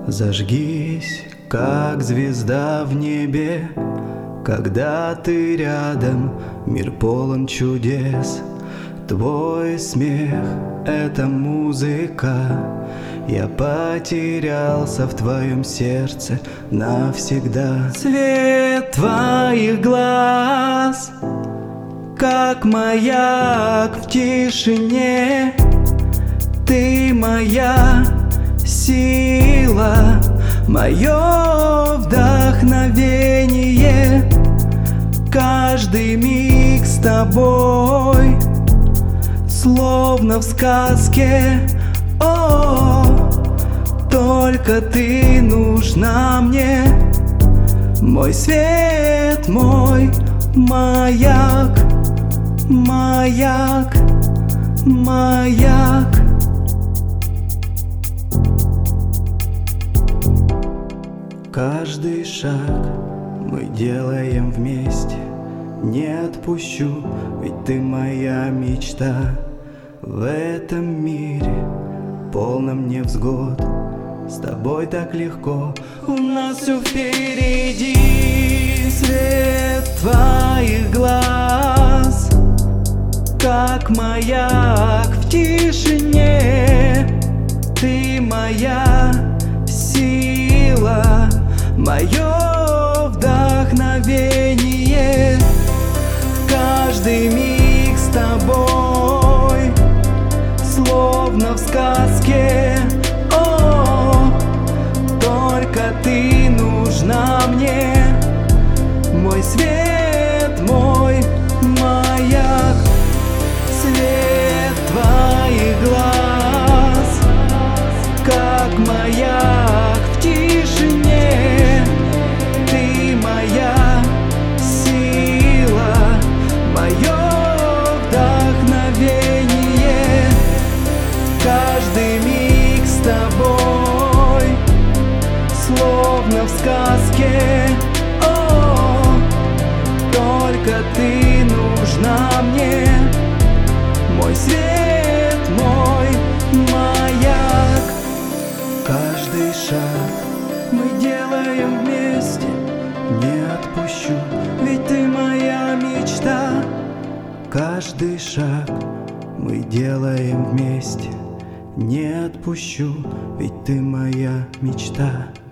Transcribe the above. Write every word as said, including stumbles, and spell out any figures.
Зажгись, как звезда в небе, когда ты рядом, мир полон чудес. Твой смех — это музыка, я потерялся в твоем сердце навсегда. Цвет твоих глаз, как маяк в тишине. Ты моя сила, мое вдохновение. Каждый миг с тобой, словно в сказке. О, только ты нужна мне, мой свет, мой маяк, маяк, маяк. Каждый шаг мы делаем вместе, не отпущу, ведь ты моя мечта. В этом мире, полном невзгод, с тобой так легко, у нас все впереди. Свет твоих глаз, как маяк в тишине. Ты моя сила, мое вдохновение. Каждый миг с тобой, словно в сказке. О, только ты нужна мне, мой свет, мой маяк. Свет твоих глаз, как маяк в тишине. Ты моя сила, мое вдохновение. Каждый миг с тобой, словно в сказке. О, только ты нужна мне, мой свет, мой маяк. Каждый шаг мы делаем вместе, не отпущу, ведь ты моя мечта. Каждый шаг мы делаем вместе, не отпущу, ведь ты моя мечта.